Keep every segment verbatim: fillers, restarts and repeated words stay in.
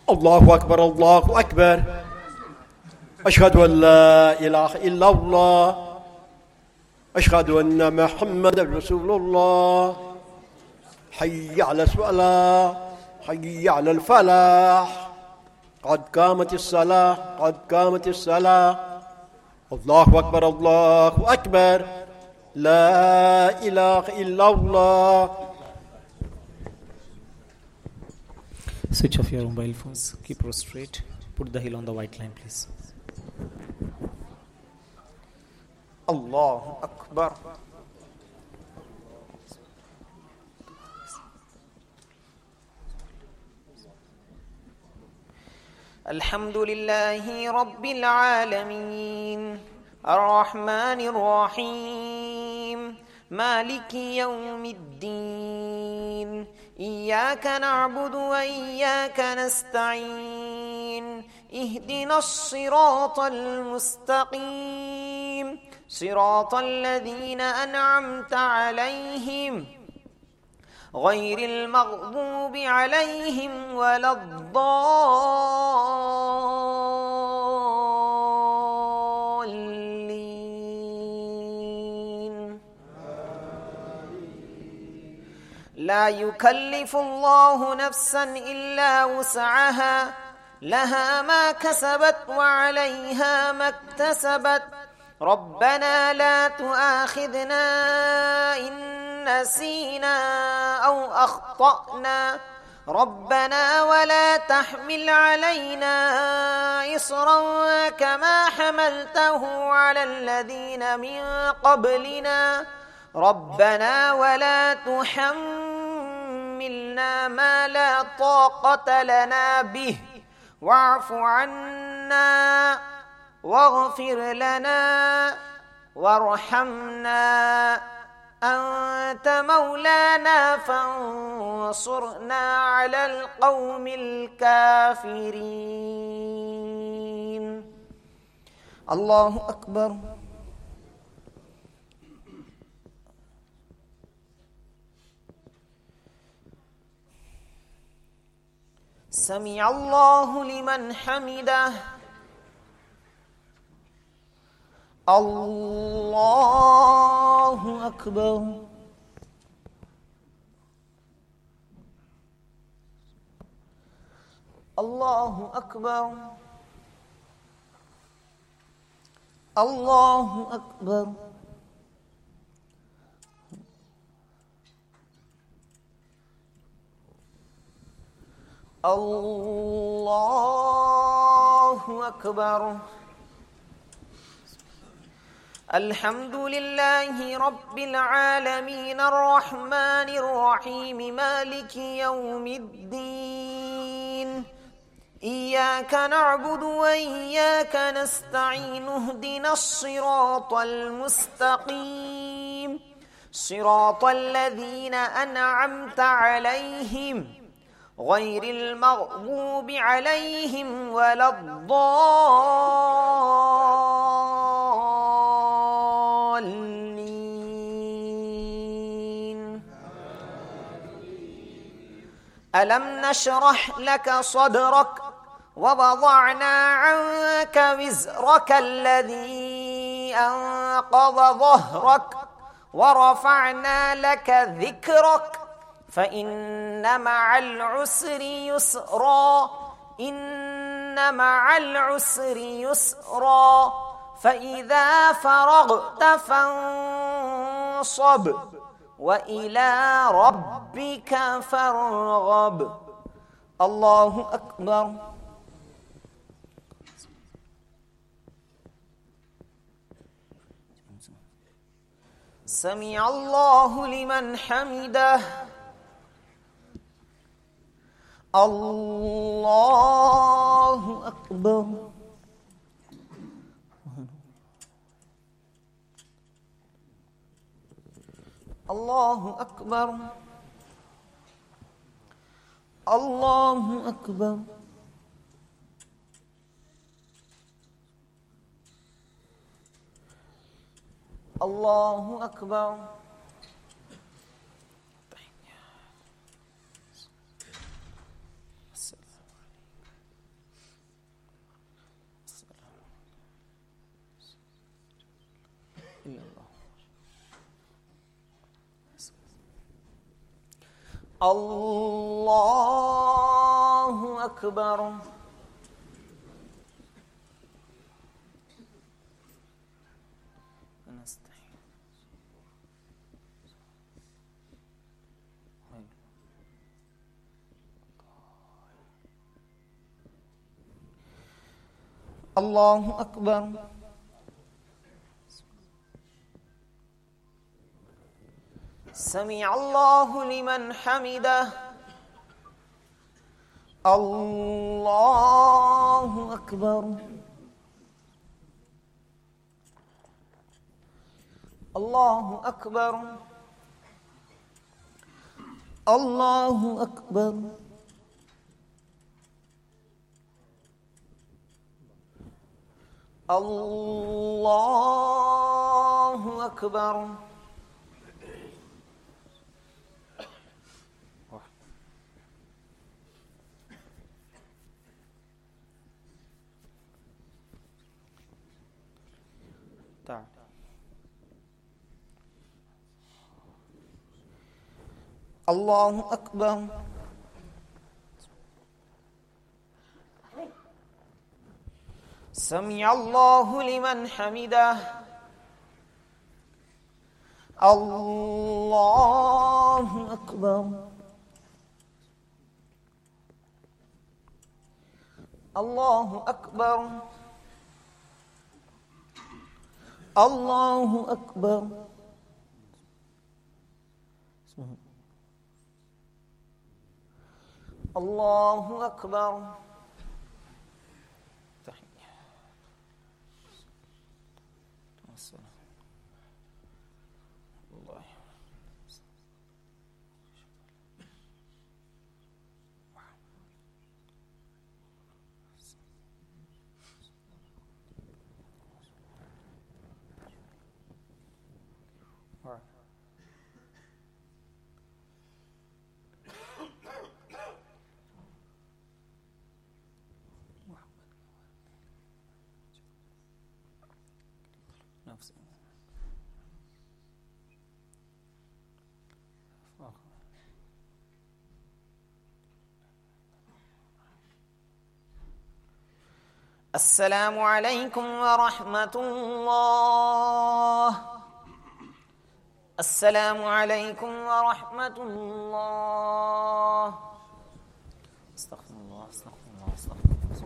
الله أكبر الله أكبر. أشهد أن لا إله إلا الله. أشهد أن محمد رسول الله. حي على الصلاة، حي على الفلاح، قد قامت الصلاة، قد قامت الصلاة. الله أكبر الله أكبر. لا إله إلا الله. Switch off your mobile phones. Keep prostrate. Put the heel on the white line, please. الله أكبر. الحمد لله رب العالمين الرحمن الرحيم مالك يوم الدين إياك نعبد وإياك نستعين اهدنا الصراط المستقيم صراط الذين أنعمت عليهم غير المغضوب عليهم ولا الضالين. لا يكلف الله نفسا إلا وسعها لها ما كسبت وعليها ما اكتسبت ربنا لا تؤاخذنا إن نسينا أو أخطأنا ربنا ولا تحمل علينا إصرا كما حملته على الذين من قبلنا ربنا ولا تحملنا ما لا طاقة لنا به واعف عنا واغفر لنا وارحمنا أنت مولانا فانصرنا على القوم الكافرين. الله أكبر. سمع الله لمن حمده. الله أكبر. الله أكبر. الله أكبر. الله أكبر. الحمد لله رب العالمين الرحمن الرحيم مالك يوم الدين إياك نعبد وإياك نستعين اهدنا الصراط المستقيم صراط الذين أنعمت عليهم غير المغضوب عليهم ولا الضالين. ألم نشرح لك صدرك ووضعنا عنك وزرك الذي أنقض ظهرك ورفعنا لك ذكرك فإن مع العسر يسرا إن مع العسر يسرا فإذا فرغت فانصب وإلى ربك فارغب. الله أكبر. سمع الله لمن حمده. الله أكبر. الله أكبر. الله أكبر. الله أكبر. Allahu Akbar. Allahu Akbar. Sami'allahu liman hamidah. Allahu Akbar. Allahu Akbar. Allahu Akbar. Allahu Akbar. Allahu Akbar. Sami'allahu liman hamidah. Allahu Akbar. Allahu Akbar. Allahu Akbar. Allahu Akbar. Assalamu alaikum warahmatullah. Assalamu alaikum warahmatullah. Astaghfirullah, astaghfirullah, astaghfirullah.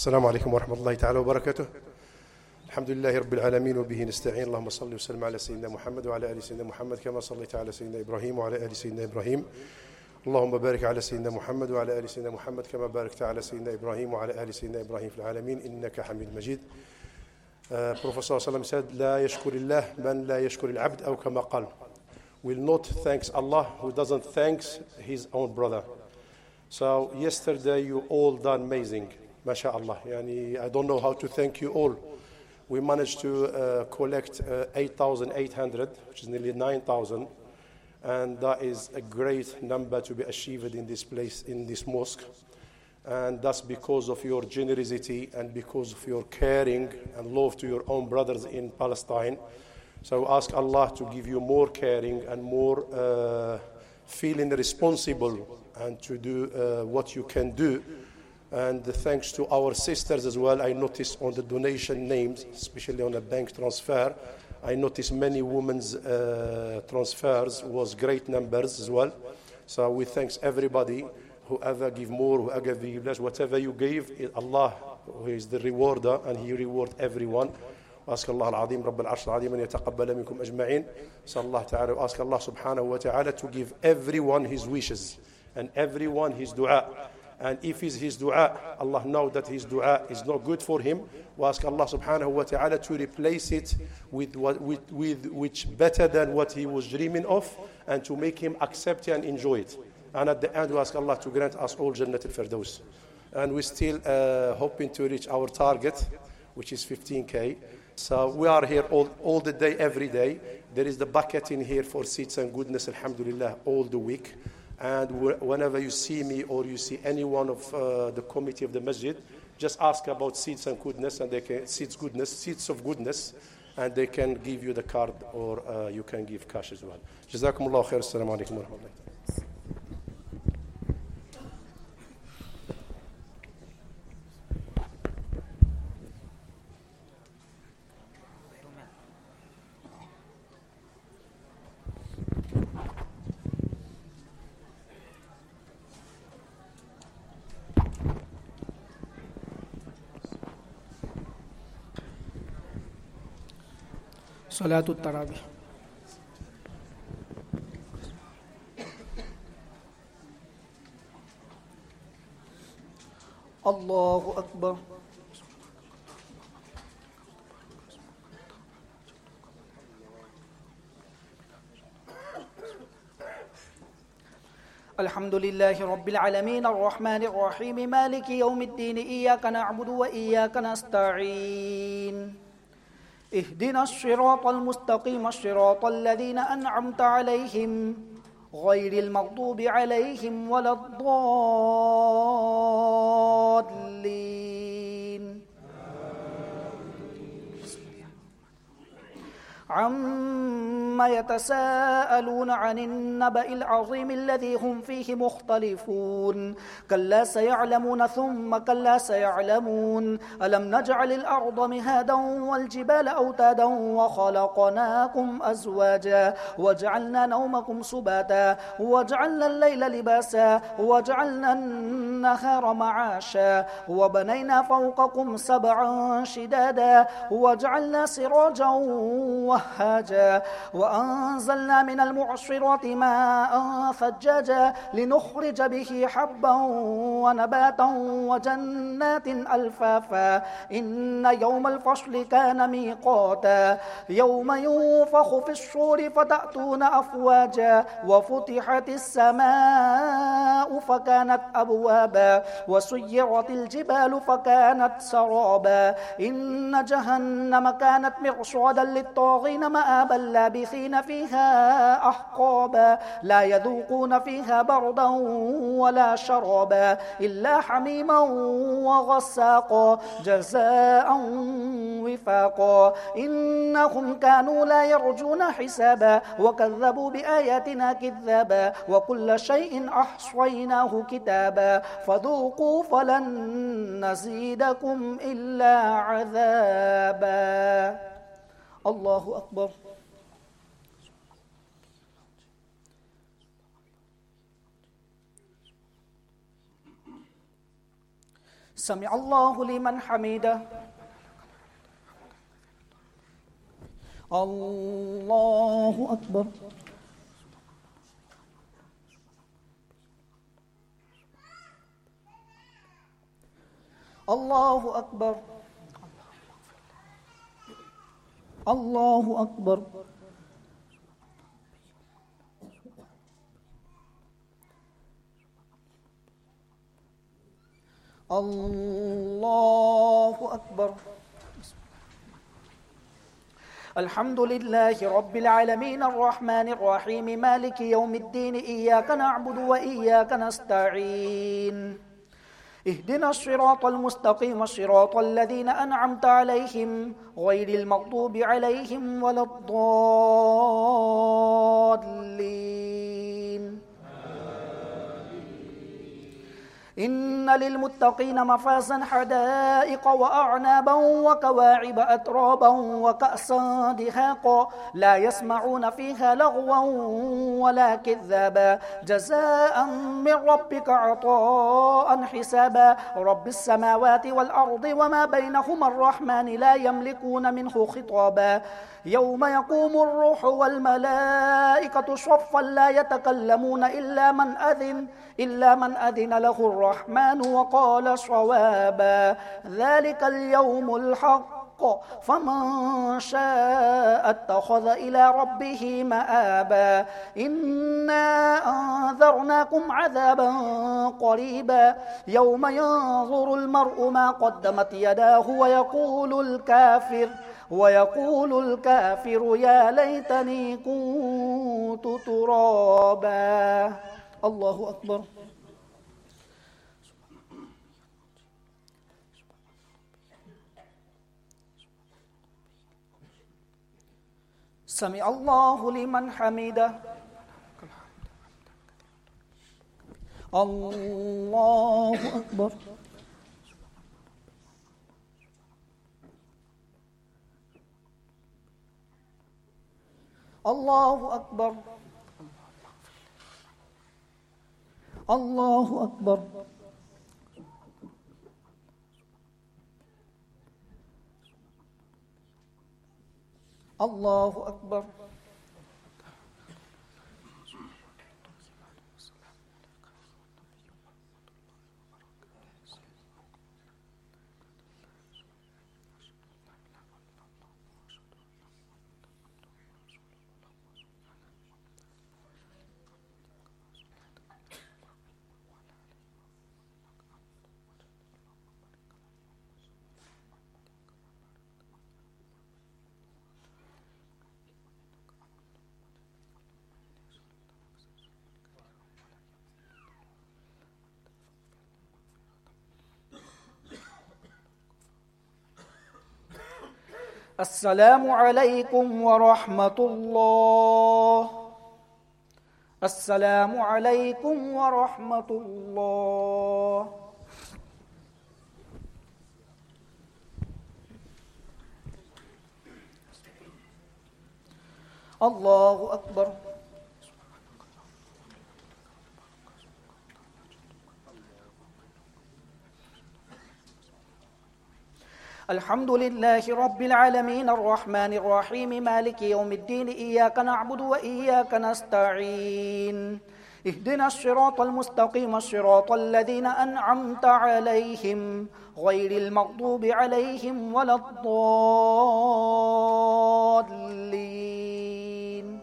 السلام عليكم ورحمة الله تعالى وبركاته. الحمد لله رب العالمين وبه نستعين. اللهم صل وسلم على سيدنا محمد وعلى آل سيدنا محمد كما صليت على سيدنا إبراهيم وعلى آل سيدنا إبراهيم. اللهم بارك على سيدنا محمد وعلى آل سيدنا محمد كما باركت على سيدنا إبراهيم وعلى آل سيدنا إبراهيم في العالمين إنك حميد مجيد. Prophet صلى الله عليه وسلم said, لا يشكر الله من لا يشكر العبد أو كما قال. Will not thanks Allah who doesn't thanks his own brother. So yesterday you all done amazing. MashaAllah. Yani, I don't know how to thank you all. We managed to uh, collect uh, eight thousand eight hundred, which is nearly nine thousand. And that is a great number to be achieved in this place, in this mosque. And that's because of your generosity and because of your caring and love to your own brothers in Palestine. So ask Allah to give you more caring and more uh, feeling responsible and to do uh, what you can do. And thanks to our sisters as well, I noticed on the donation names, especially on a bank transfer, I noticed many women's uh, transfers was great numbers as well. So we thanks everybody, whoever give more, whoever give less, whatever you give, Allah who is the rewarder and He reward everyone. وأسأل الله العظيم رب العرش العظيم أن يتقبل منكم أجمعين. صلى الله تعالى وأسأل الله سبحانه وتعالى to give everyone his wishes and everyone his dua. And if it's his dua, Allah knows that his dua is not good for him. We ask Allah subhanahu wa ta'ala to replace it with, what, with, with which better than what he was dreaming of and to make him accept it and enjoy it. And at the end, we ask Allah to grant us all Jannat al-Firdaus. And we're still uh, hoping to reach our target, which is fifteen K. So we are here all, all the day, every day. There is the bucket in here for seeds and goodness, alhamdulillah, all the week. And whenever you see me or you see any one of uh, the committee of the masjid, just ask about seeds and goodness, and they can seeds goodness, seeds of goodness, and they can give you the card or uh, you can give cash as well. Jazakumullahu khair. Assalamu alaikum wa rahmatullahi. صلاة التراويح. الله أكبر. الحمد لله رب العالمين الرحمن الرحيم مالك يوم الدين إياك نعبد وإياك نستعين اهدنا الصراط المستقيم الصراط الذين أنعمت عليهم غير المغضوب عليهم ولا الضالين عما يتساءلون عن النبأ العظيم الذي هم فيه مختلفون كلا سيعلمون ثم كلا سيعلمون ألم نجعل الأرض مهادا والجبال أوتادا وخلقناكم أزواجا وجعلنا نومكم سباتا وجعلنا الليل لباسا وجعلنا النهار معاشا وبنينا فوقكم سبعا شدادا وجعلنا سراجا وهاجا وأنزلنا من المعصرات ماء ثجاجا لنخرج به حبا ونباتا وجنات ألفافا إن يوم الفصل كان ميقاتا يوم ينفخ في الصور فتأتون أفواجا وفتحت السماء فكانت أبوابا وسيرت الجبال فكانت سرابا إن جهنم كانت مرصادا للطاغين مآبا لابثين فيها أحقابا لا يذوقون فيها بردا ولا شرابا إلا حميما وغساقا جزاء وفاقا إنهم كانوا لا يرجون حسابا وكذبوا بآياتنا كذابا وكل شيء أحصيناه كتابا فذوقوا فلن نزيدكم إلا عذابا الله أكبر. سمع الله لمن حمده. الله أكبر. الله أكبر. الله أكبر. الله أكبر. الحمد لله رب العالمين الرحمن الرحيم مالك يوم الدين إياك نعبد وإياك نستعين اهدنا الصراط المستقيم صراط الذين أنعمت عليهم غير المغضوب عليهم ولا الضالين. إن للمتقين مفازا حدائق وأعنابا وكواعب أترابا وكأسا دهاقا لا يسمعون فيها لغوا ولا كذابا جزاء من ربك عطاء حسابا رب السماوات والأرض وما بينهما الرحمن لا يملكون منه خطابا يوم يقوم الروح والملائكة صفا لا يتكلمون إلا من أذن إلا من أذن له الرحمن وقال صوابا ذلك اليوم الحق فمن شاء اتخذ إلى ربه مآبا إنا أنذرناكم عذابا قريبا يوم ينظر المرء ما قدمت يداه ويقول الكافر ويقول الكافر يا ليتني كنت ترابا. الله أكبر. سمع الله لمن حمده. الله أكبر. الله أكبر. الله أكبر. الله أكبر. السلام عليكم ورحمة الله. السلام عليكم ورحمة الله. الله أكبر. الحمد لله رب العالمين الرحمن الرحيم مالك يوم الدين إياك نعبد وإياك نستعين اهدنا الصراط المستقيم صراط الذين أنعمت عليهم غير المغضوب عليهم ولا الضالين.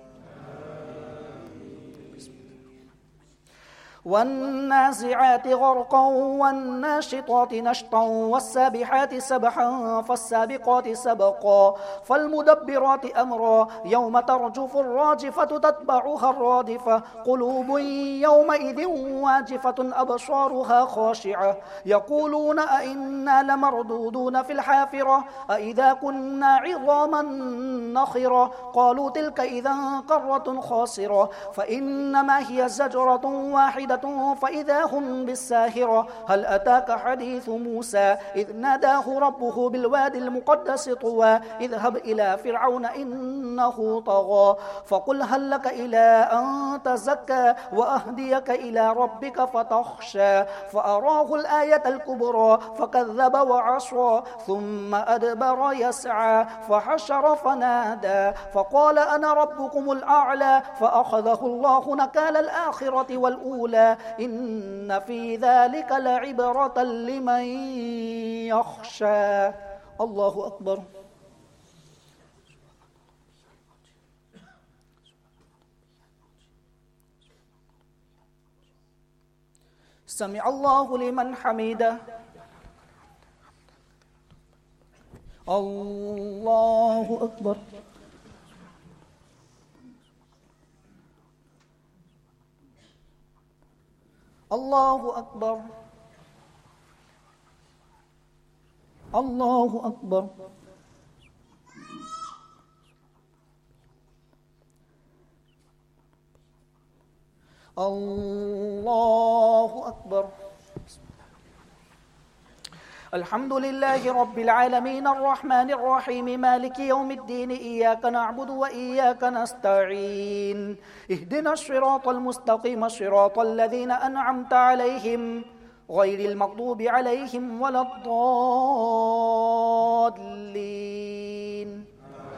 والنازعات غرقا والناشطات نشطا والسابحات سبحا فالسابقات سبقا فالمدبرات أمرا يوم ترجف الراجفة تتبعها الرادفة قلوب يومئذ واجفة أبصارها خاشعة يقولون أئنا لمردودون في الحافرة أئذا كنا عظاما نخرة قالوا تلك إذا قرة خاسرة فإنما هي زجرة واحدة واحدة فإذا هم بالساهرة هل أتاك حديث موسى إذ ناداه ربه بالوادي المقدس طوى اذهب إلى فرعون إنه طغى فقل هل لك إلى أن تزكى وأهديك إلى ربك فتخشى فأراه الآية الكبرى فكذب وعصى ثم أدبر يسعى فحشر فنادى فقال أنا ربكم الأعلى فأخذه الله نكال الآخرة والأولى إن في ذلك لعبرة لمن يخشى. الله أكبر. سمع الله لمن حمده. الله أكبر. الله أكبر. الله أكبر. الله أكبر. الحمد لله رب العالمين الرحمن الرحيم مالك يوم الدين إياك نعبد وإياك نستعين اهدنا الصراط المستقيم صراط الذين أنعمت عليهم غير المغضوب عليهم ولا الضالين.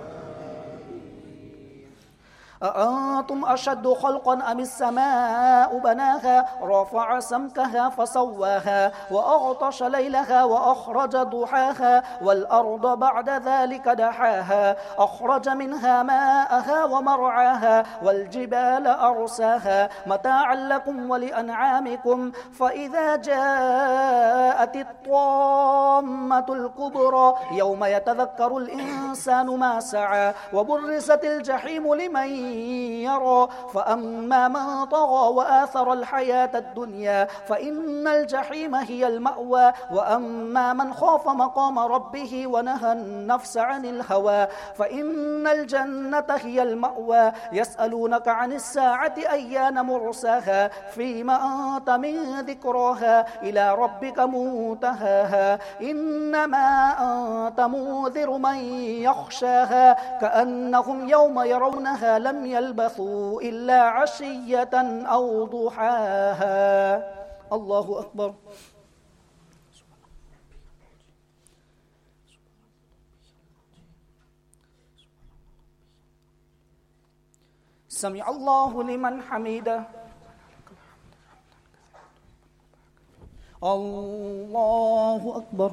أأنتم أشد خلقا أم السماء بناها رفع سمكها فسواها وأغطش ليلها وأخرج ضحاها والأرض بعد ذلك دحاها أخرج منها ماءها ومرعاها والجبال أرساها متاعا لكم ولأنعامكم فإذا جاءت الطامة الكبرى يوم يتذكر الإنسان ما سعى وبرزت الجحيم لمن يرى فأما من طغى وآثر الحياة الدنيا فإن الجحيم هي المأوى وأما من خاف مقام ربه ونهى النفس عن الهوى فإن الجنة هي المأوى. يسألونك عن الساعة أيان مرساها فيما أنت من ذكراها إلى ربك منتهاها إنما أنت منذر من يخشاها كأنهم يوم يرونها لم يلبثوا إلا عشية أو ضحاها. الله أكبر. سمع الله لمن حمده. الله أكبر.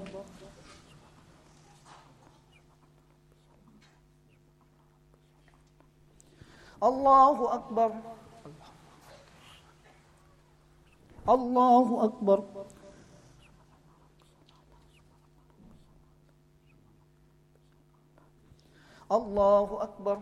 الله أكبر. الله أكبر. الله أكبر.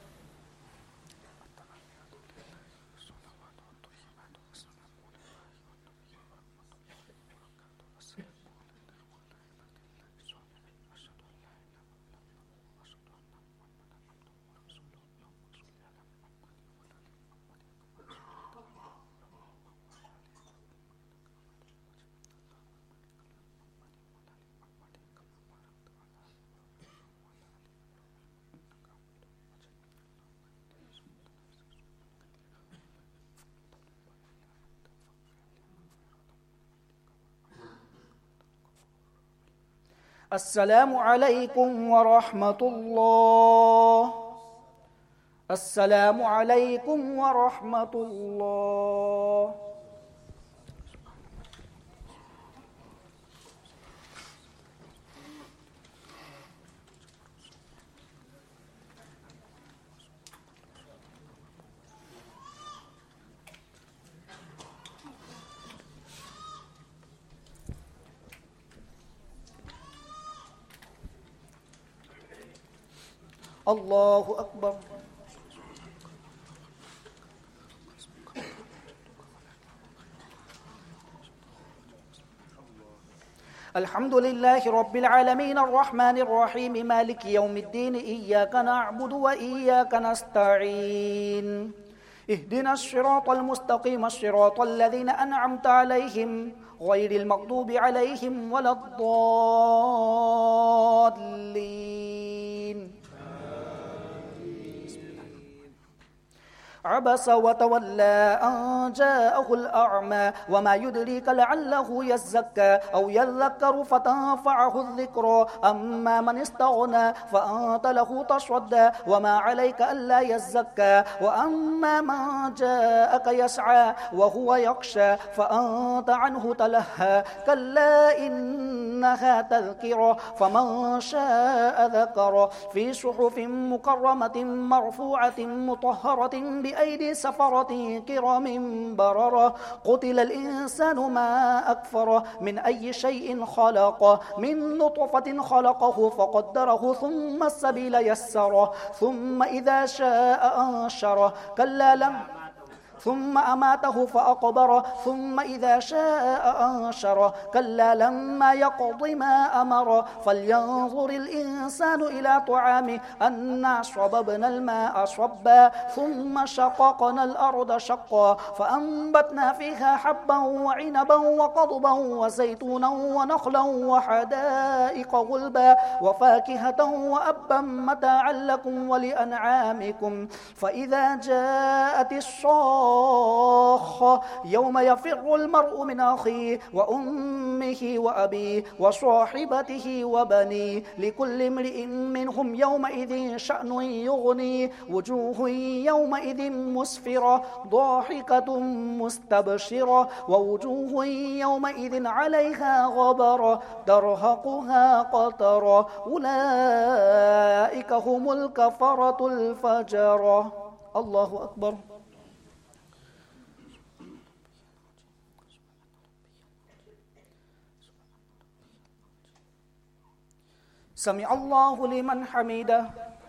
السلام عليكم ورحمة الله. السلام عليكم ورحمة الله. الله أكبر. الحمد لله رب العالمين الرحمن الرحيم مالك يوم الدين إياك نعبد وإياك نستعين اهدنا الصراط المستقيم الصراط الذين أنعمت عليهم غير المغضوب عليهم ولا الضالين. عبس وتولى أن جاءه الأعمى وما يدريك لعله يزكى أو يذكر فتنفعه الذكرى أما من استغنى فأنت له تصدى وما عليك ألا يزكى وأما من جاءك يسعى وهو يخشى فأنت عنه تلهى كلا إنها تذكرة فمن شاء ذكره في صحف مكرمة مرفوعة مطهرة بأيدي سفرة كرام بررة قتل الإنسان ما أكفره من أي شيء خلقه من نطفة خلقه فقدره ثم السبيل يسره ثم إذا شاء أنشره كلا لم ثم أماته فأقبره ثم إذا شاء أنشره كلا لما يقض ما أمره فلينظر الإنسان إلى طعامه أنا صببنا الماء صبا ثم شققنا الأرض شقا فأنبتنا فيها حبا وعنبا وقضبا وزيتونا ونخلا وحدائق غلبا وفاكهة وأبا متاعا لكم ولأنعامكم فإذا جاءت الصاخة يوم يفر المرء من أخيه وأمه وأبيه وصاحبته وبنيه لكل امرئ منهم يومئذ شأن يغني وجوه يومئذ مسفرة ضاحكة مستبشرة ووجوه يومئذ عليها غبرة ترهقها قترة أولئك هم الكفرة الفجرة. الله أكبر. سمع الله لمن حمده.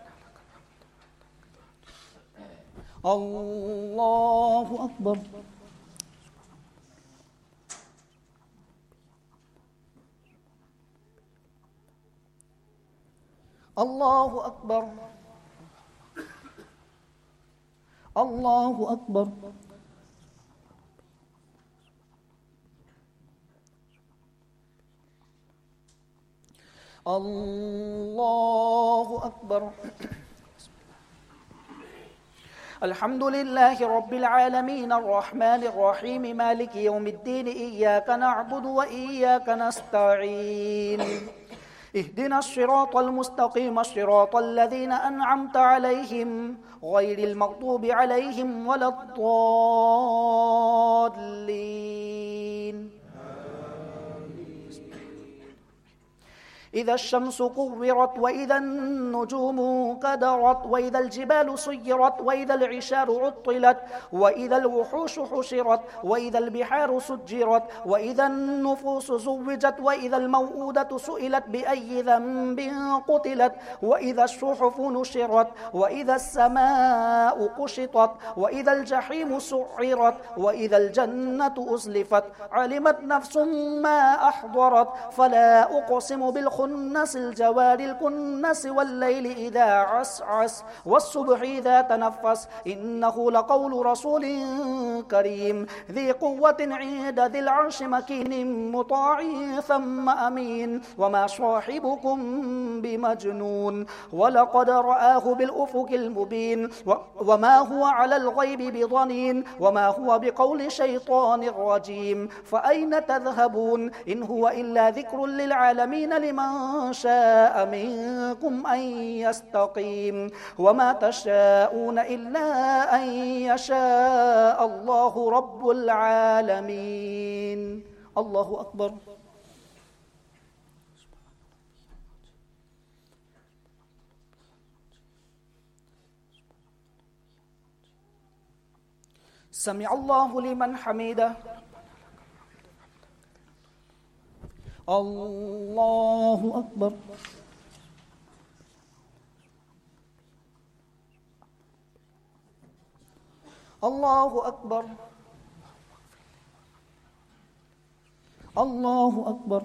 الله أكبر. الله أكبر. الله أكبر. الله أكبر. الحمد لله رب العالمين الرحمن الرحيم مالك يوم الدين إياك نعبد وإياك نستعين اهدنا الصراط المستقيم الصراط الذين أنعمت عليهم غير المغضوب عليهم ولا الضالين. إذا الشمس كورت وإذا النجوم كدرت وإذا الجبال سيرت وإذا العشار عطلت وإذا الوحوش حشرت وإذا البحار سجرت وإذا النفوس زوجت وإذا الموءودة سئلت بأي ذنب قتلت وإذا الصحف نشرت وإذا السماء كشطت وإذا الجحيم سعرت وإذا الجنة أزلفت علمت نفس ما أحضرت فلا أقسم بالخنس النس الجوار الكنس والليل إذا عسعس والصبح إذا تنفس إنه لقول رسول كريم ذي قوة عند ذي العرش مكين مطاع ثم أمين وما صاحبكم بمجنون ولقد رآه بالأفق المبين وما هو على الغيب بضنين وما هو بقول شيطان رجيم فأين تذهبون إن هو إلا ذكر للعالمين لمن شاء منكم أن يستقيم وما تشاءون إلا أن يشاء الله رب العالمين. الله أكبر. سمع الله لمن حمده. الله أكبر. الله أكبر. الله أكبر.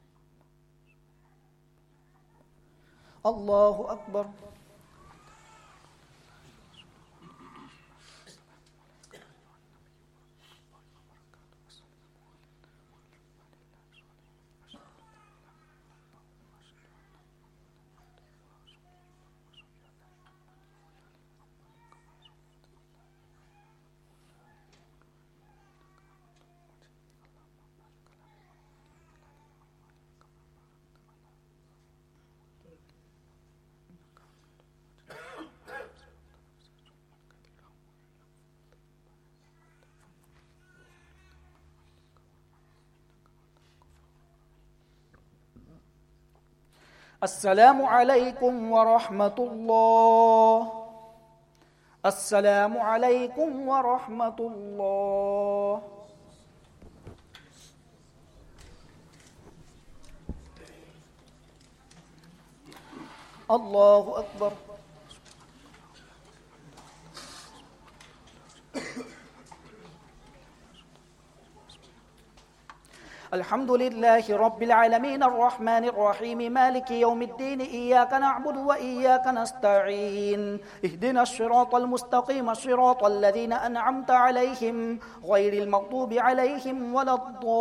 الله أكبر. Assalamualaikum warahmatullahi. Assalamualaikum warahmatullahi. Allahu Akbar. الحمد لله رب العالمين الرحمن الرحيم مالك يوم الدين إياك نعبد وإياك نستعين اهدنا الصراط المستقيم صراط الذين أنعمت عليهم غير المغضوب عليهم ولا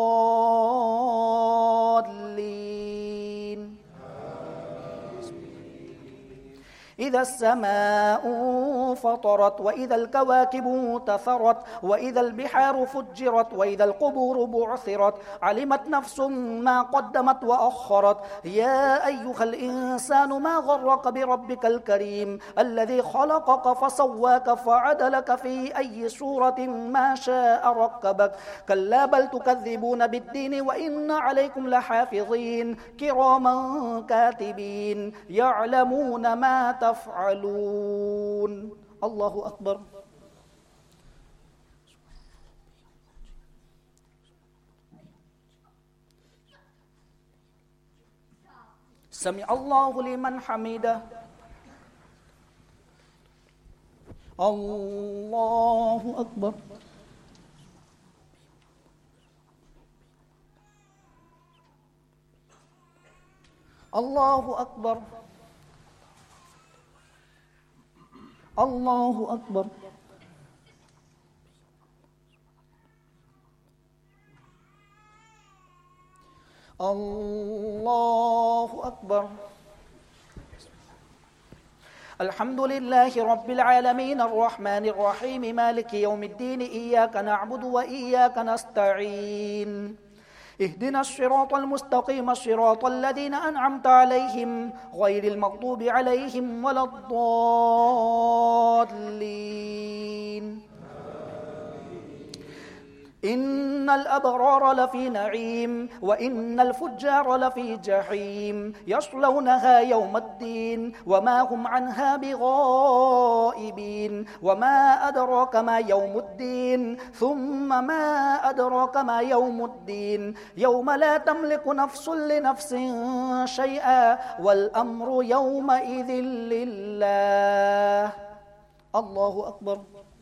الضالين إذا السماء فطرت وإذا الكواكب انتثرت وإذا البحار فجرت وإذا القبور بعثرت علمت نفس ما قدمت وأخرت يا أيها الإنسان ما غرك بربك الكريم الذي خلقك فسواك فعدلك في أي صورة ما شاء ركبك كلا بل تكذبون بالدين وإن عليكم لحافظين كراما كاتبين يعلمون ما تفعلون تفعلون الله أكبر سمع الله لمن حمده الله أكبر الله أكبر الله أكبر الله أكبر الحمد لله رب العالمين الرحمن الرحيم مالك يوم الدين إياك نعبد وإياك نستعين اهدنا الصراط المستقيم صراط الذين أنعمت عليهم غير المغضوب عليهم ولا الضالين إن الأبرار لفي نعيم وإن الفجار لفي جحيم يصلونها يوم الدين وما هم عنها بغائبين وما أدراك ما يوم الدين ثم ما أدراك ما يوم الدين يوم لا تملك نفس لنفس شيئا والأمر يومئذ لله الله أكبر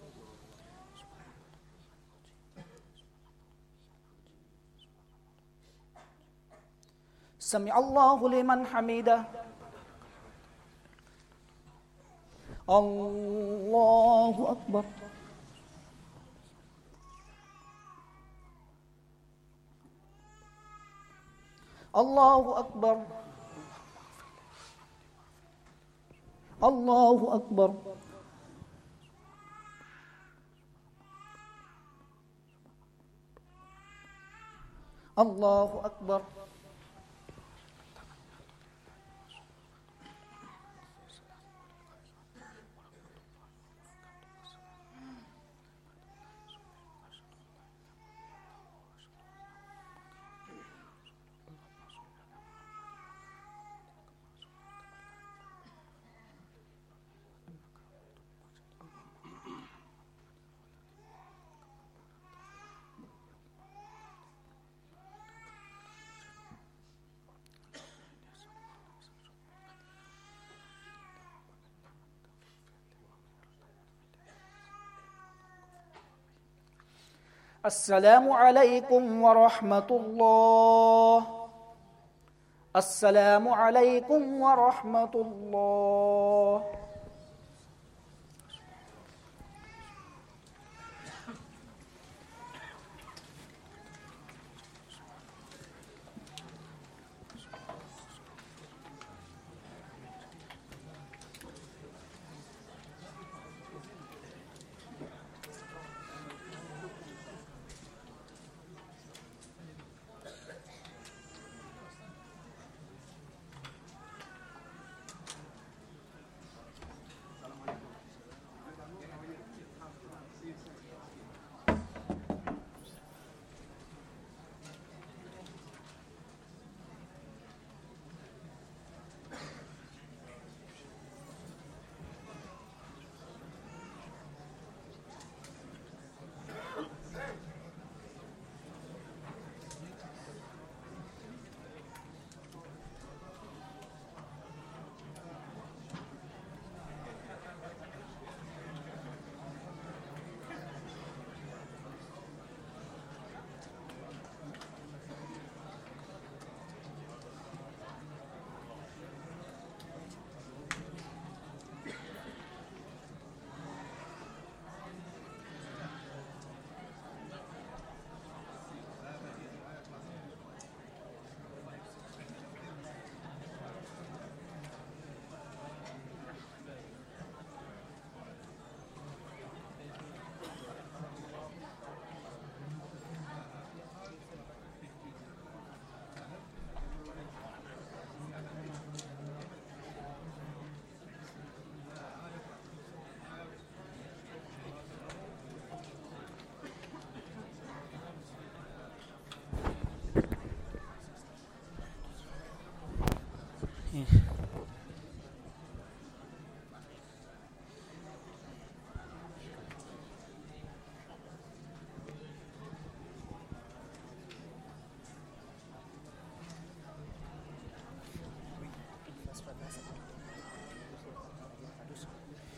سمع الله لمن حمده الله أكبر الله أكبر الله أكبر الله أكبر السلام عليكم ورحمة الله السلام عليكم ورحمة الله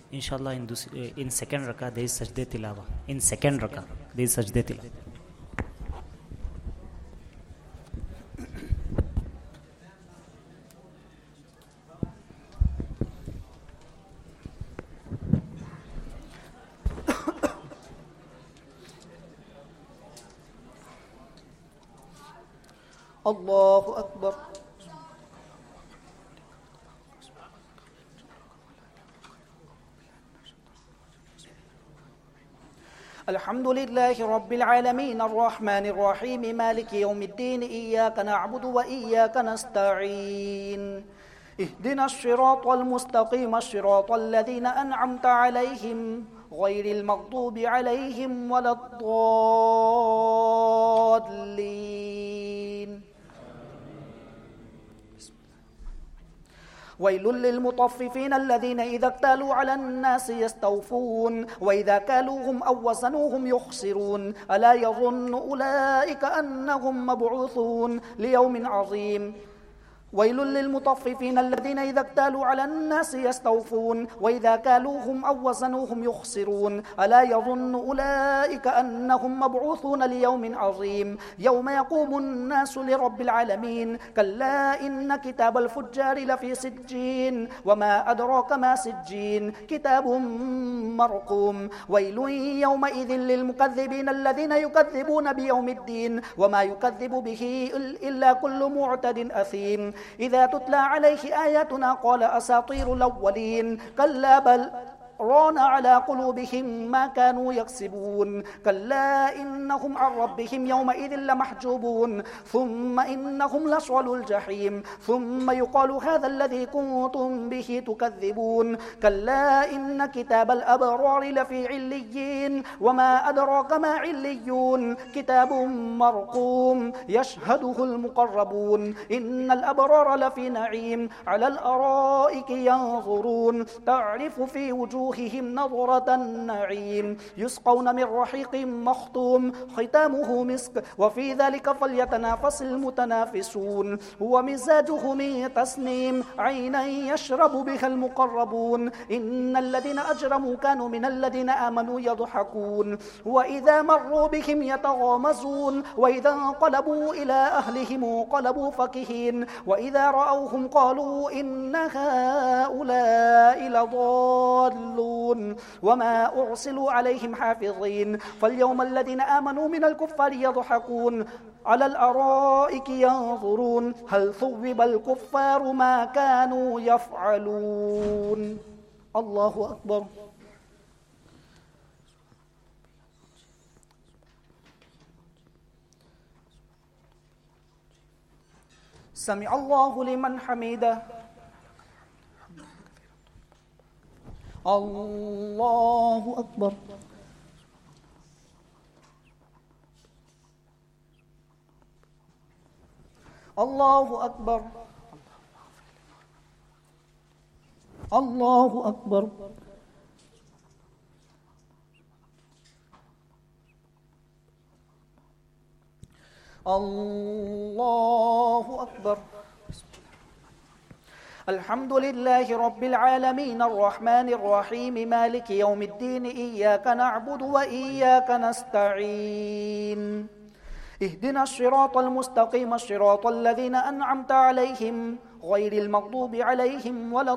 Inshallah, in, dus, uh, in second rakah there is sajde tilawa. In second rakah there is sajde tilawa. Allahu Akbar. الحمد لله رب العالمين الرحمن الرحيم مالك يوم الدين إياك نعبد وإياك نستعين اهدنا الصراط المستقيم الصراط الذين أنعمت عليهم غير المغضوب عليهم ولا الضالين ويل للمطففين الذين إذا اكتالوا على الناس يستوفون وإذا كالوهم أو وزنوهم يخسرون ألا يظن أولئك أنهم مبعوثون ليوم عظيم ويل للمطففين الذين إذا اكتالوا على الناس يستوفون وإذا كالوهم أو وزنوهم يخسرون ألا يظن أولئك أنهم مبعوثون ليوم عظيم يوم يقوم الناس لرب العالمين كلا إن كتاب الفجار لفي سجين وما أدراك ما سجين كتاب مرقوم ويل يومئذ للمكذبين الذين يكذبون بيوم الدين وما يكذب به إلا كل معتد أثيم إذا تتلى عليه آياتنا قال أساطير الأولين كلا بل ران على قلوبهم ما كانوا يكسبون كلا إنهم عن ربهم يومئذ لمحجوبون ثم إنهم لصال الجحيم ثم يقال هذا الذي كنتم به تكذبون كلا إن كتاب الأبرار لفي عليين وما أدراك ما عليون كتاب مرقوم يشهده المقربون إن الأبرار لفي نعيم على الأرائك ينظرون تعرف في وجوه نظرة النعيم يسقون من رحيق مختوم ختامه مسك وفي ذلك فليتنافس المتنافسون هو مزاجه من تسنيم عينا يشرب بها المقربون إن الذين أجرموا كانوا من الذين آمنوا يضحكون وإذا مروا بهم يتغامزون وإذا انقلبوا إلى أهلهم انقلبوا فكهين وإذا رأوهم قالوا إن هؤلاء لضالون وما أرسلوا عليهم حافظين فاليوم الذين آمنوا من الكفار يضحكون على الأرائك ينظرون هل ثوب الكفار ما كانوا يفعلون الله أكبر سمع الله لمن حمده الله أكبر الله أكبر الله أكبر الله أكبر الحمد لله رب العالمين الرحمن الرحيم مالك يوم الدين إياك نعبد وإياك نستعين اهدنا الصراط المستقيم الصراط الذين أنعمت عليهم غير المغضوب عليهم ولا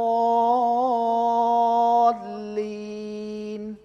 الضالين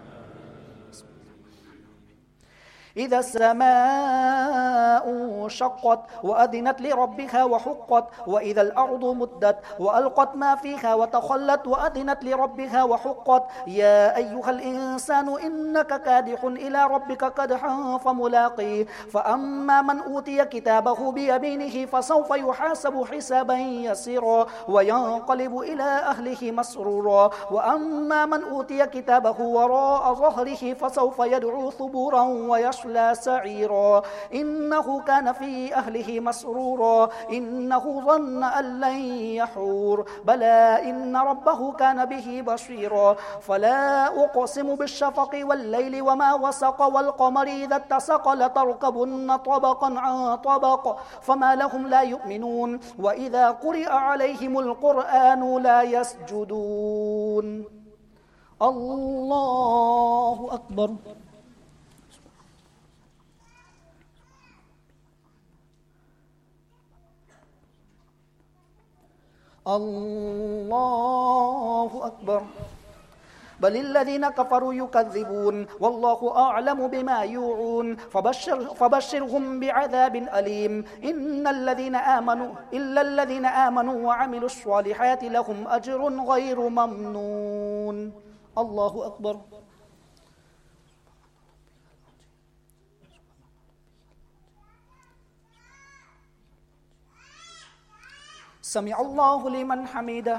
إذا السماء شقت وأذنت لربها وحقت وإذا الأرض مدت وألقت ما فيها وتخلت وأذنت لربها وحقت يا أيها الإنسان إنك كادح إلى ربك كدحا فملاقيه فأما من أوتي كتابه بيمينه فسوف يحاسب حسابا يسيرا وينقلب إلى أهله مسرورا وأما من أوتي كتابه وراء ظهره فسوف يدعو ثبورا ويشرا لا سعيرا إنه كان في أهله مسرورا إنه ظن أن لن يحور بلى إن ربه كان به بصيرا فلا أقسم بالشفق والليل وما وسق والقمر إذا اتسق لتركبن طبقا عن طبق فما لهم لا يؤمنون وإذا قرئ عليهم القرآن لا يسجدون الله أكبر. الله أكبر. بل الذين كفروا يكذبون والله أعلم بما يوعون فبشر فبشرهم بعذاب أليم. إن الذين آمنوا إلا الذين آمنوا وعملوا الصالحات لهم أجر غير ممنون. الله أكبر. سمع الله لمن حمده.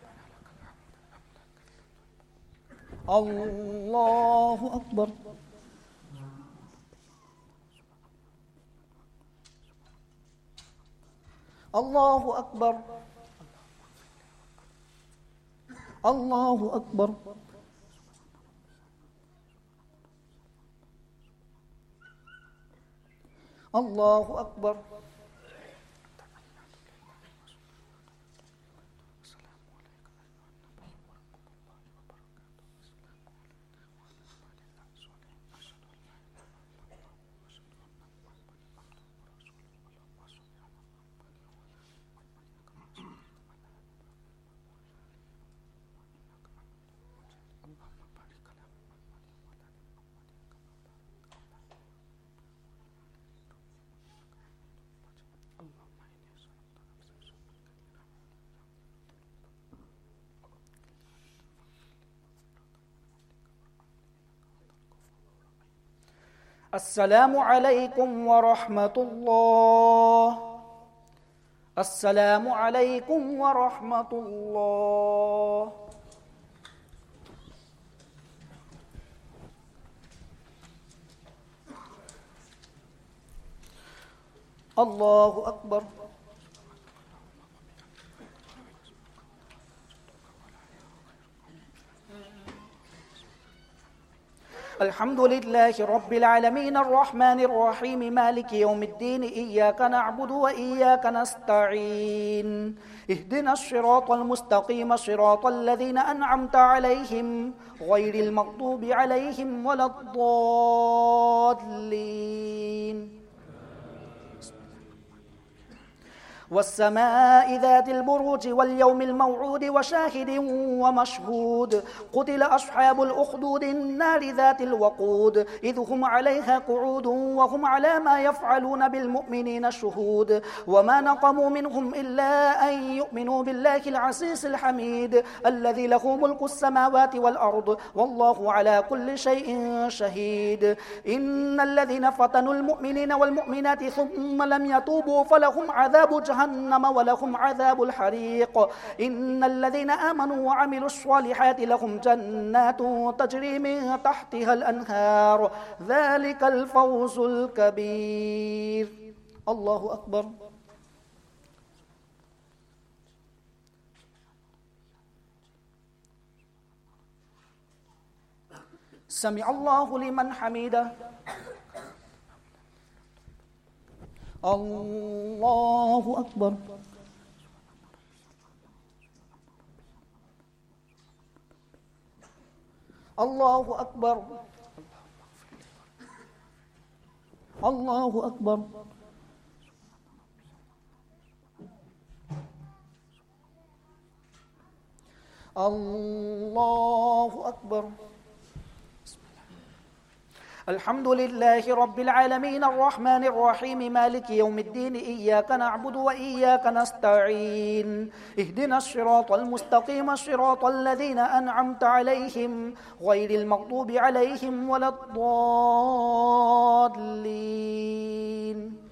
الله أكبر. الله أكبر. الله أكبر. الله أكبر. السلام عليكم ورحمة الله. السلام عليكم ورحمة الله. الله أكبر. الحمد لله رب العالمين الرحمن الرحيم مالك يوم الدين إياك نعبد وإياك نستعين اهدنا الصراط المستقيم صراط الذين أنعمت عليهم غير المغضوب عليهم ولا الضالين. والسماء ذات البروج واليوم الموعود وشاهد ومشهود قتل أصحاب الأخدود النار ذات الوقود إذ هم عليها قعود وهم على ما يفعلون بالمؤمنين شهود وما نقموا منهم إلا أن يؤمنوا بالله العزيز الحميد الذي له ملك السماوات والأرض والله على كل شيء شهيد. إن الذين فتنوا المؤمنين والمؤمنات ثم لم يتوبوا فلهم عذاب جهنم جهنم ولهم عذاب الحريق. إن الذين آمنوا وعملوا الصالحات لهم جنات تجري من تحتها الأنهار ذلك الفوز الكبير. الله أكبر. سمع الله لمن حمده. الله أكبر. الله أكبر. الله أكبر. الله أكبر. الحمد لله رب العالمين الرحمن الرحيم مالك يوم الدين إياك نعبد وإياك نستعين اهدنا الصراط المستقيم صراط الذين أنعمت عليهم غير المغضوب عليهم ولا الضالين.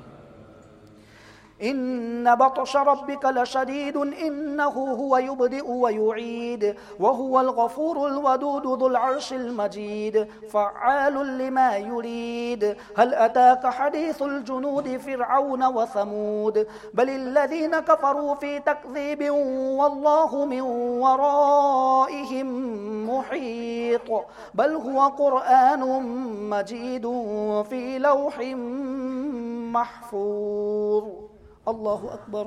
إن بطش ربك لشديد إنه هو يبدئ ويعيد وهو الغفور الودود ذو العرش المجيد فعال لما يريد. هل أتاك حديث الجنود فرعون وثمود بل الذين كفروا في تكذيب والله من ورائهم محيط بل هو قرآن مجيد في لوح محفوظ. الله أكبر.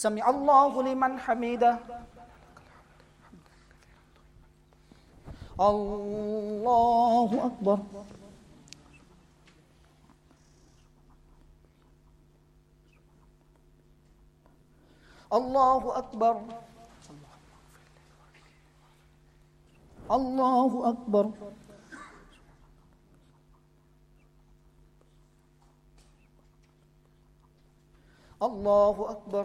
سمع الله لمن حمده. الله أكبر. الله أكبر. الله أكبر. الله أكبر.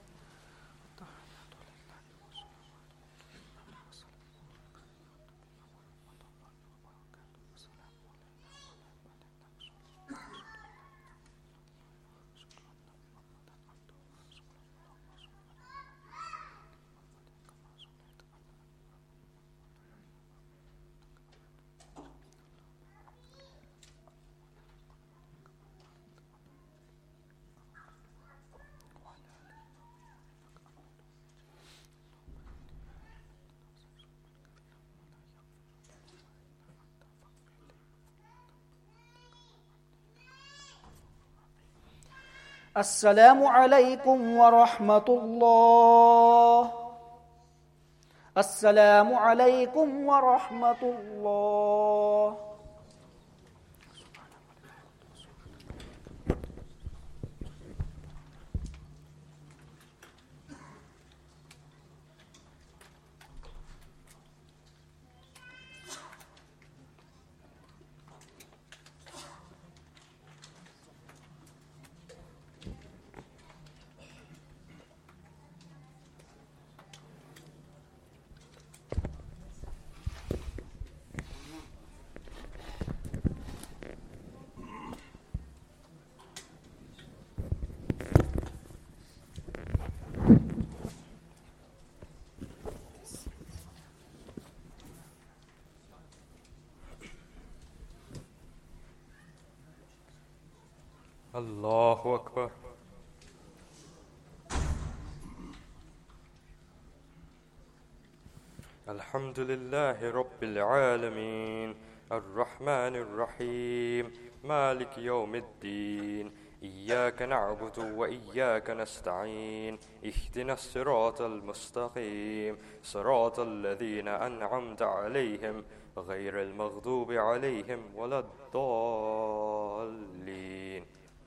السلام عليكم ورحمة الله. السلام عليكم ورحمة الله. الله أكبر. الحمد لله رب العالمين الرحمن الرحيم مالك يوم الدين إياك نعبد وإياك نستعين اهدنا الصراط المستقيم صراط الذين أنعمت عليهم غير المغضوب عليهم ولا الضالين.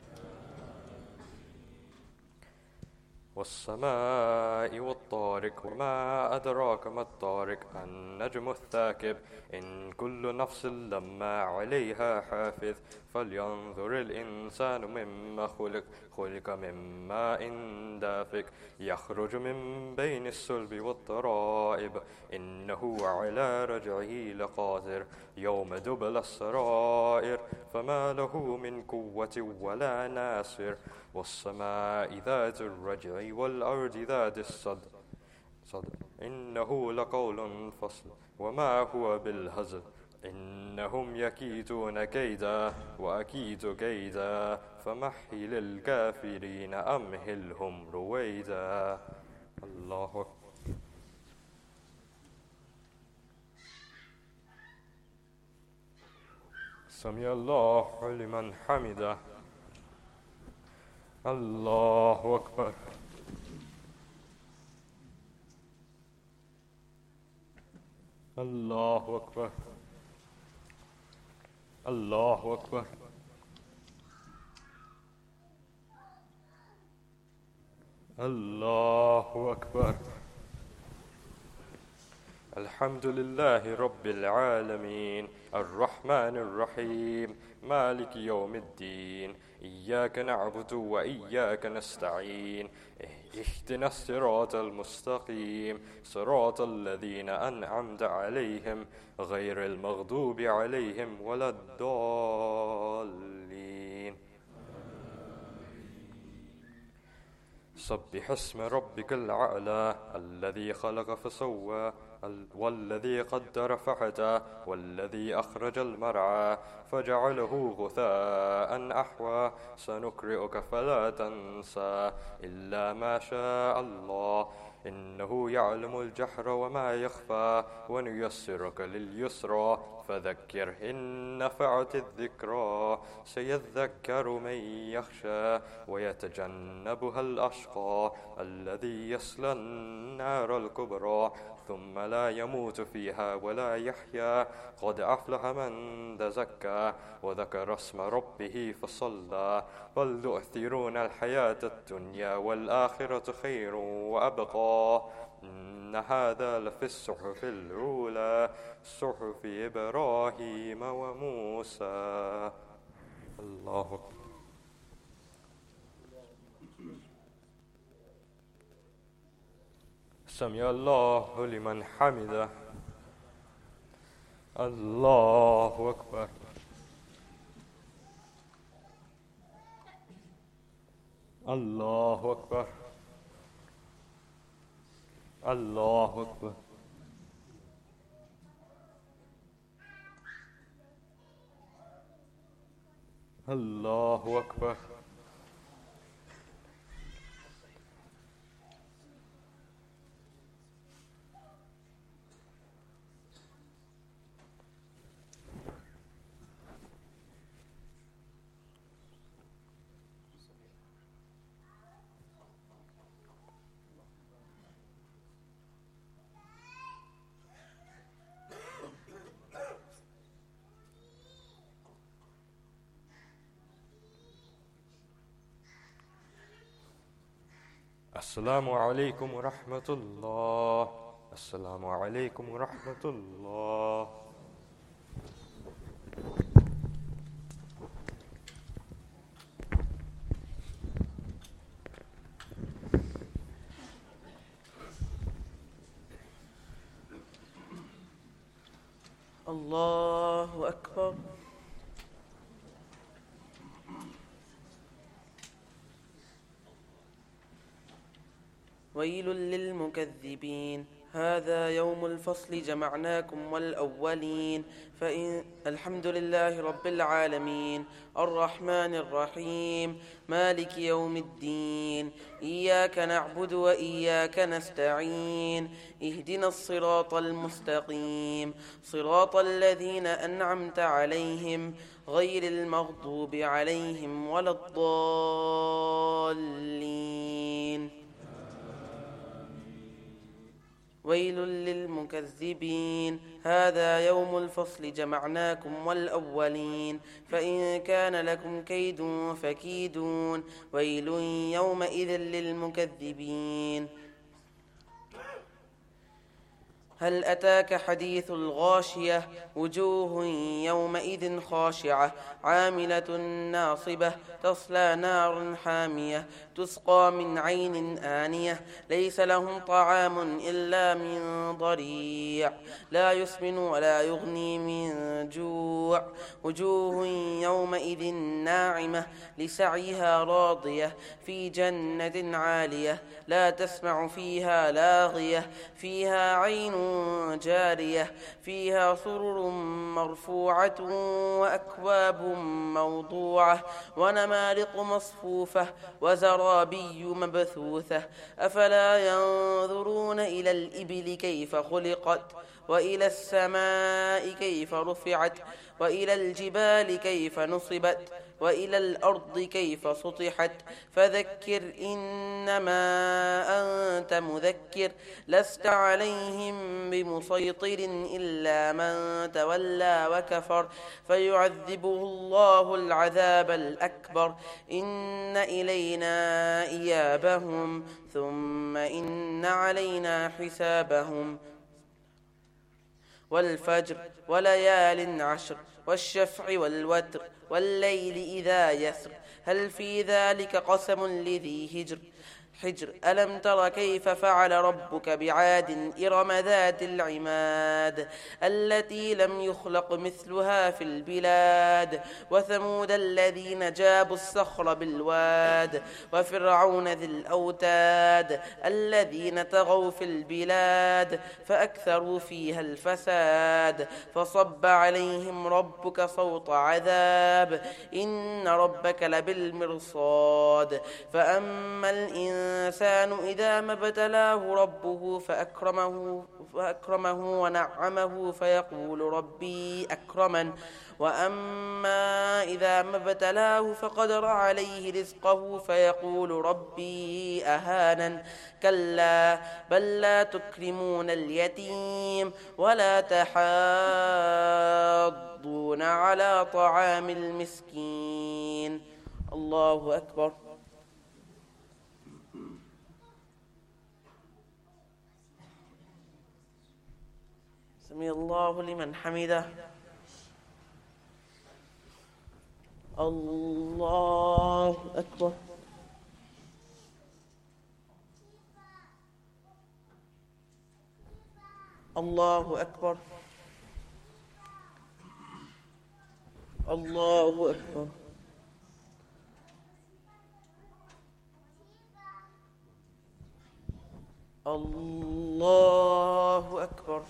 والسماء والطارق وما أدراك ما الطارق النجم الثاقب إن كل نفس لما عليها حافظ فلينظر الإنسان مما خلق خلق من ماء دافق يخرج من بين الصلب والترائب إنه على رجعه لقادر يوم تبلى السرائر فما له من قوة ولا ناصر والسماء ذات الرجع والأرض ذات الصدع صدع إنه لقول فصل وما هو بالهزل إنهم يكيدون كيدا وأكيد كيدا فمهل الكافرين أمهلهم رويدا. الله أكبر. سمع الله لمن حمده. الله أكبر. الله أكبر. الله أكبر. الله أكبر. الحمد لله رب العالمين الرحمن الرحيم مالك يوم الدين إياك نعبد وإياك نستعين اهدنا الصراط المستقيم صراط الذين أنعمت عليهم غير المغضوب عليهم ولا الضالين. سبح اسم ربك الأعلى الذي خلق فسوى والذي قدر فهدى والذي أخرج المرعى فجعله غثاء أحوى سنقرئك فلا تنسى إلا ما شاء الله إنه يعلم الجهر وما يخفى ونيسرك لليسرى فذكر إن نفعت الذكرى سيذكر من يخشى ويتجنبها الأشقى الذي يصلى النار الكبرى ثم لا يموت فيها ولا يحيا قد أفلح من تزكى وذكر اسم ربه فصلى بل تؤثرون الحياة الدنيا والآخرة خير وأبقى إن هذا لفي الصحف الأولى صحف إبراهيم وموسى. الله أكبر. سمع الله لمن حمده. الله أكبر. الله أكبر. الله أكبر. الله أكبر. السلام عليكم ورحمة الله. السلام عليكم ورحمة الله. الله أكبر. ويل للمكذبين هذا يوم الفصل جمعناكم والأولين فإن الحمد لله رب العالمين الرحمن الرحيم مالك يوم الدين إياك نعبد وإياك نستعين اهدنا الصراط المستقيم صراط الذين أنعمت عليهم غير المغضوب عليهم ولا الضالين. ويل للمكذبين هذا يوم الفصل جمعناكم والأولين فإن كان لكم كيد فكيدون ويل يومئذ للمكذبين. هل أتاك حديث الغاشية وجوه يومئذ خاشعة عاملة ناصبة تصلى نار حامية تسقى من عين آنية ليس لهم طعام إلا من ضريع لا يسمن ولا يغني من جوع وجوه يومئذ ناعمة لسعيها راضية في جنة عالية لا تسمع فيها لاغية فيها عين جارية فيها سرر مرفوعة وأكواب موضوعة ونمارق مصفوفة وزرابي مبثوثة أفلا ينظرون إلى الإبل كيف خلقت وإلى السماء كيف رفعت وإلى الجبال كيف نصبت وإلى الأرض كيف سطحت فذكر إنما أنت مذكر لست عليهم بمسيطر إلا من تولى وكفر فيعذبه الله العذاب الأكبر إن إلينا إيابهم ثم إن علينا حسابهم. والفجر وليال عشر والشفع والوتر والليل إذا يسر هل في ذلك قسم لذي هجر حجر ألم تر كيف فعل ربك بعاد إرم ذات العماد التي لم يخلق مثلها في البلاد وثمود الذين جابوا الصخر بالواد وفرعون ذي الأوتاد الذين طغوا في البلاد فأكثروا فيها الفساد فصب عليهم ربك صوت عذاب إن ربك لبالمرصاد فأما الإنسان الإنسان إذا ما ابتلاه ربه فأكرمه, فأكرمه ونعمه فيقول ربي أكرمن وأما إذا ما ابتلاه فقدر عليه رزقه فيقول ربي أهانن كلا بل لا تكرمون اليتيم ولا تحاضون على طعام المسكين. الله أكبر. سمع الله لمن حمده. الله أكبر. الله أكبر. الله أكبر. الله أكبر.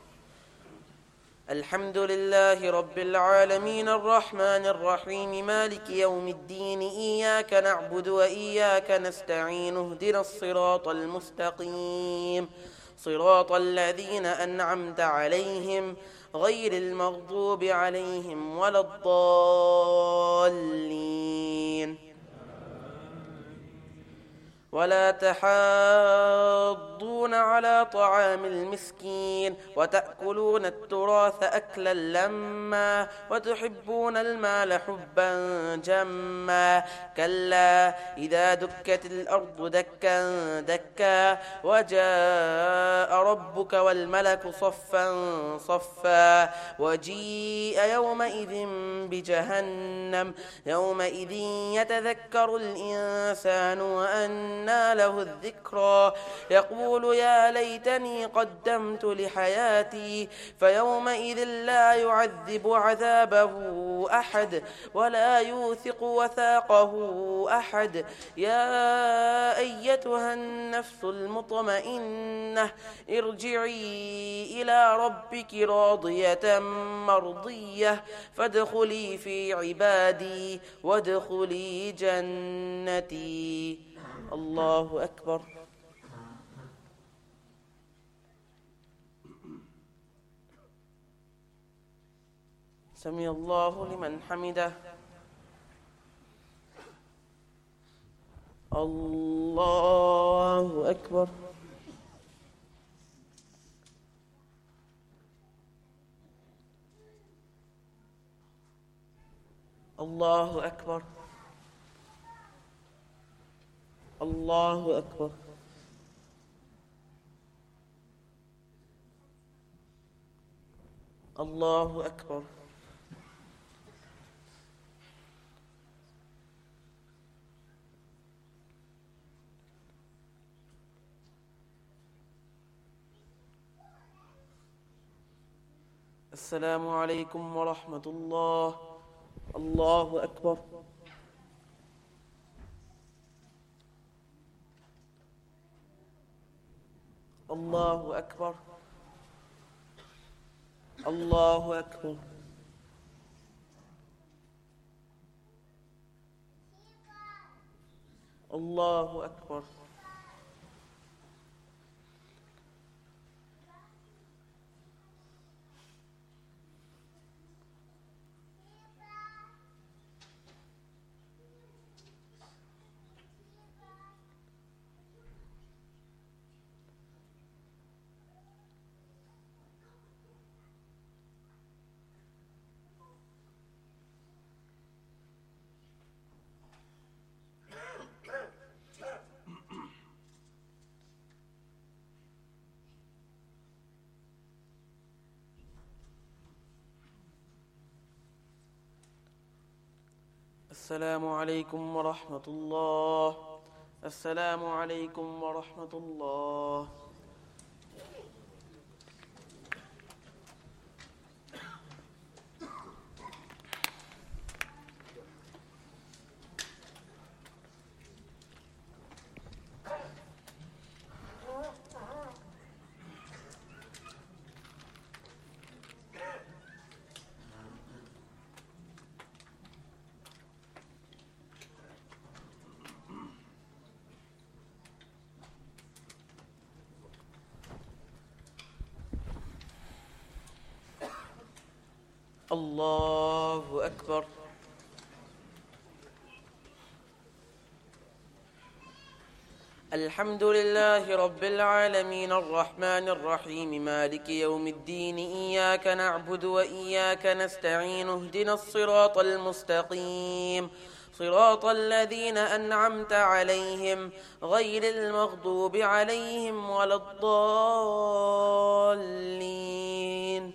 الحمد لله رب العالمين الرحمن الرحيم مالك يوم الدين إياك نعبد وإياك نستعين اهدنا الصراط المستقيم صراط الذين أنعمت عليهم غير المغضوب عليهم ولا الضالين. ولا تحاضون على طعام المسكين وتأكلون التراث أكلا لما وتحبون المال حبا جما كلا إذا دكت الأرض دكا دكا وجاء ربك والملك صفا صفا وجيء يومئذ بجهنم يومئذ يتذكر الإنسان وأن له الذكرى يقول يا ليتني قدمت لحياتي فيومئذ لا يعذب عذابه أحد ولا يوثق وثاقه أحد. يا أيتها النفس المطمئنة ارجعي إلى ربك راضية مرضية فادخلي في عبادي وادخلي جنتي. الله أكبر. سمع الله لمن حمده. الله أكبر. الله أكبر. الله أكبر. الله أكبر. السلام عليكم ورحمة الله. الله أكبر. الله أكبر. الله أكبر. الله أكبر. السلام عليكم ورحمة الله. السلام عليكم ورحمة الله. الله أكبر. الحمد لله رب العالمين الرحمن الرحيم مالك يوم الدين إياك نعبد وإياك نستعين اهدنا الصراط المستقيم صراط الذين أنعمت عليهم غير المغضوب عليهم ولا الضالين.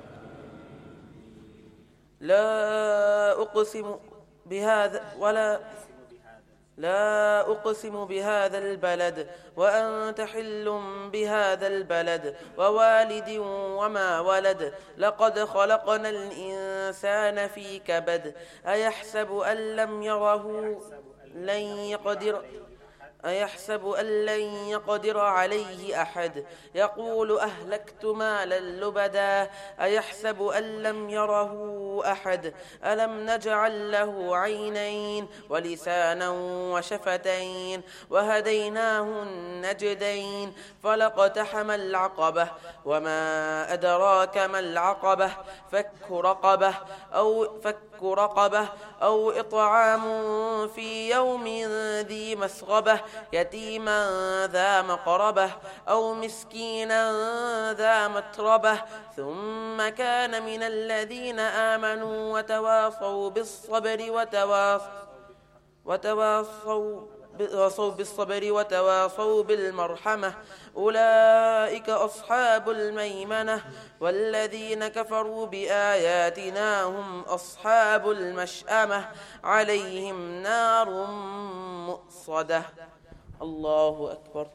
لا أقسم بهذا ولا لا أقسم بهذا البلد وأنت حل بهذا البلد ووالد وما ولد لقد خلقنا الإنسان في كبد أيحسب أن لم يره لن يقدر أيحسب أن لن يقدر عليه أحد يقول أهلكت مالا لبدا أيحسب أن لم يره أحد ألم نجعل له عينين ولسانا وشفتين وهديناه النجدين فلاقتحم العقبة وما أدراك ما العقبة فك رقبة أو فك رقبة أو إطعام في يوم ذي مسغبة يتيما ذا مقربة أو مسكينا ذا متربة ثم كان من الذين آمنوا وتواصوا بالصبر وتواصوا وتواصوا وتواصوا بالصبر وتواصوا بالمرحمة أولئك أصحاب الميمنة والذين كفروا بآياتنا هم أصحاب المشأمة عليهم نار مؤصدة. الله أكبر.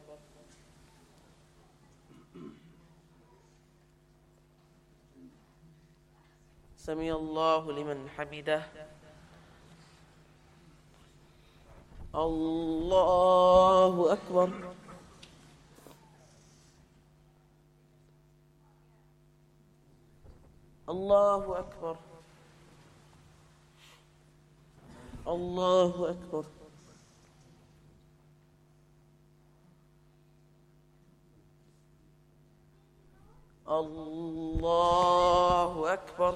سمع الله لمن حمده. الله أكبر. الله أكبر. الله أكبر. الله أكبر.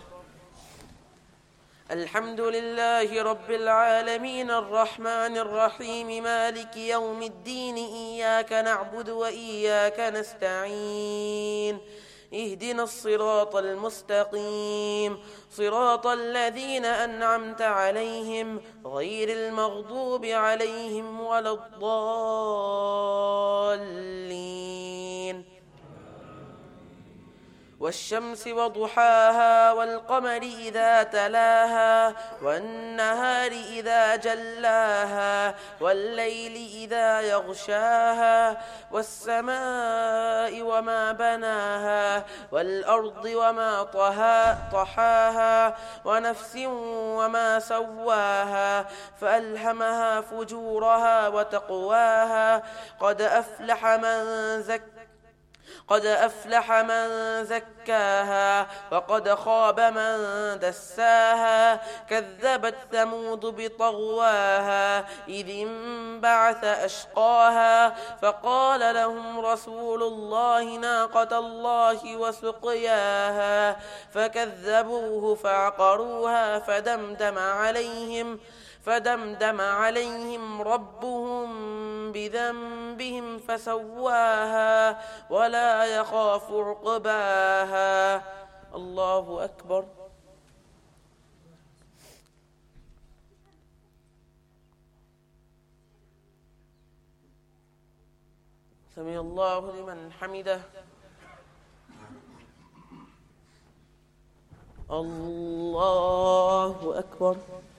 الحمد لله رب العالمين الرحمن الرحيم مالك يوم الدين إياك نعبد وإياك نستعين اهدنا الصراط المستقيم صراط الذين أنعمت عليهم غير المغضوب عليهم ولا الضالين. والشمس وضحاها والقمر إذا تلاها والنهار إذا جلاها والليل إذا يغشاها والسماء وما بناها والأرض وما طها طحاها ونفس وما سواها فألهمها فجورها وتقواها قد أفلح من زكاها قد أفلح من زكاها وقد خاب من دساها كذبت ثمود بطغواها إذ انبعث أشقاها فقال لهم رسول الله ناقة الله وسقياها فكذبوه فعقروها فدمدم عليهم فدمدم عليهم ربهم بذنبهم فسواها ولا يخاف عقباها. الله أكبر. سمع الله لمن حمده. الله أكبر.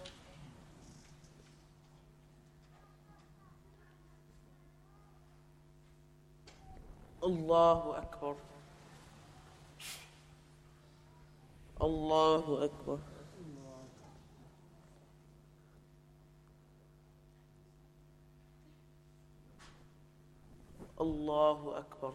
الله أكبر. الله أكبر. الله أكبر.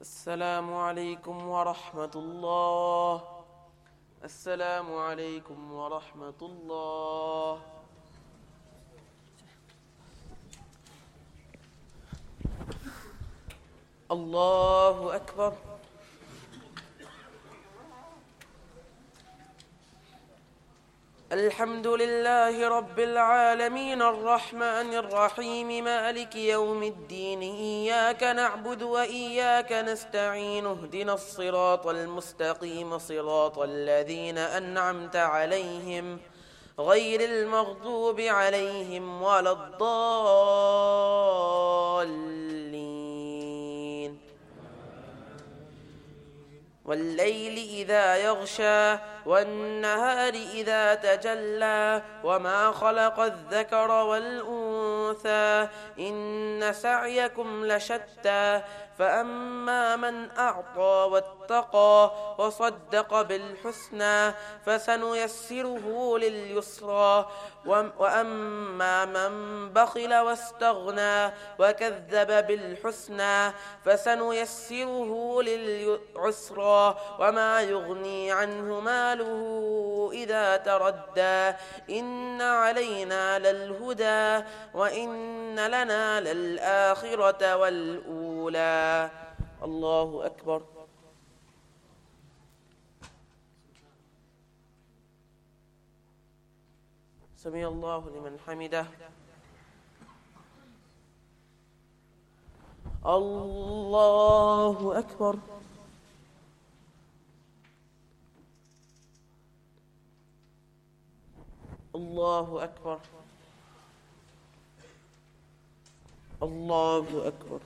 السلام عليكم ورحمة الله. السلام عليكم ورحمة الله. الله أكبر. الحمد لله رب العالمين الرحمن الرحيم مالك يوم الدين إياك نعبد وإياك نستعين اهدنا الصراط المستقيم صراط الذين أنعمت عليهم غير المغضوب عليهم ولا الضالين. والليل إذا يغشى والنهار إذا تجلى وما خلق الذكر والأنثى إن سعيكم لشتى فأما من أعطى واتقى وصدق بالحسنى فسنيسره لليسرى وأما من بخل واستغنى وكذب بالحسنى فسنيسره للعسرى وما يغني عنه ماله إذا تردى إن علينا للهدى وإن لنا للآخرة والأولى. الله أكبر. سمع الله لمن حمده. الله أكبر. الله أكبر. الله أكبر.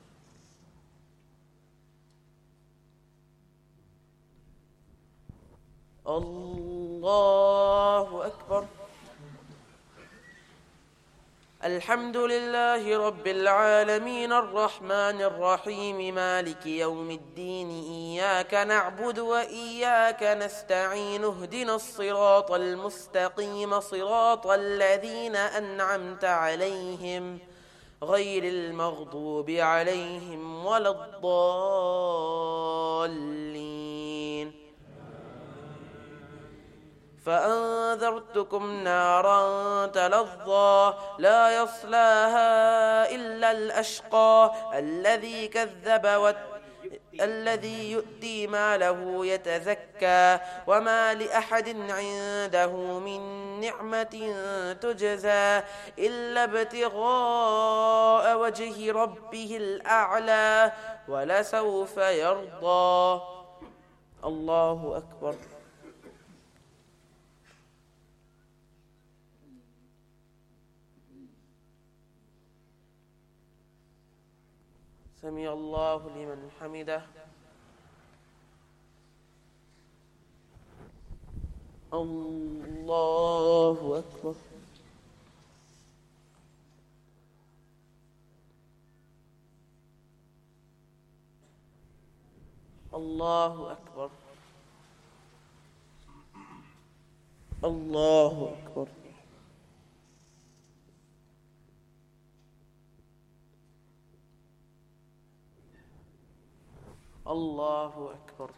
الله أكبر. الحمد لله رب العالمين الرحمن الرحيم مالك يوم الدين إياك نعبد وإياك نستعين اهدنا الصراط المستقيم صراط الذين أنعمت عليهم غير المغضوب عليهم ولا الضالين. فأنذرتكم نارا تلظى لا يصلاها إلا الأشقى الذي كذب واتقى الذي يؤتي ماله يتزكى وما لأحد عنده من نعمة تجزى إلا ابتغاء وجه ربه الأعلى ولسوف يرضى. الله أكبر. سمع الله لمن حمده. الله أكبر. الله أكبر. الله أكبر. الله أكبر.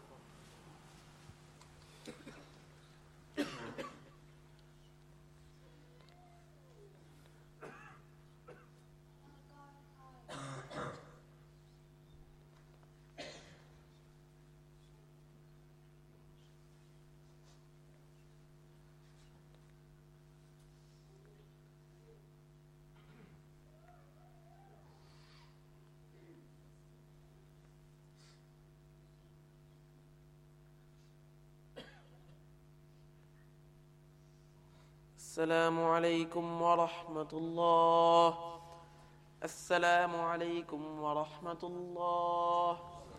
السلام عليكم ورحمة الله. السلام عليكم ورحمة الله.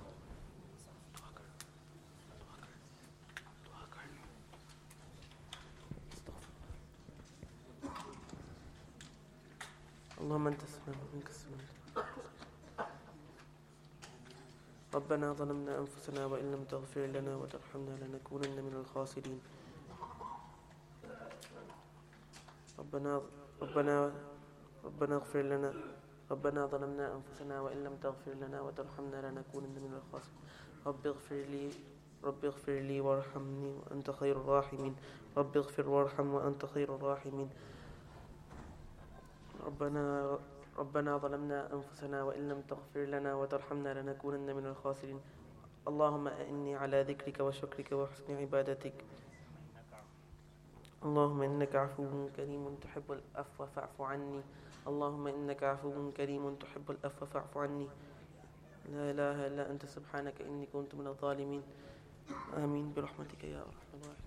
اللهم أنت السلام ومنك السلام. ربنا ظلمنا أنفسنا وإن لم تغفر لنا وترحمنا لنكونن من الخاسرين. ربنا ربنا ربنا اغفر لنا ربنا ظلمنا أنفسنا وإن لم تغفر لنا وترحمنا لنكونن من الخاسرين رب اغفر لي رب اغفر لي وارحمني وأنت خير الراحمين رب اغفر وارحم وأنت خير الراحمين ربنا ربنا ظلمنا أنفسنا وإن لم تغفر لنا وترحمنا لنكونن من الخاسرين اللهم أعني على ذكرك وشكرك وحسن عبادتك اللهم إنك عفو كريم تحب العفو فاعف عني اللهم إنك عفو كريم تحب العفو فاعف عني لا إله إلا أنت سبحانك إني كنت من الظالمين آمين برحمتك يا أرحم الراحمين.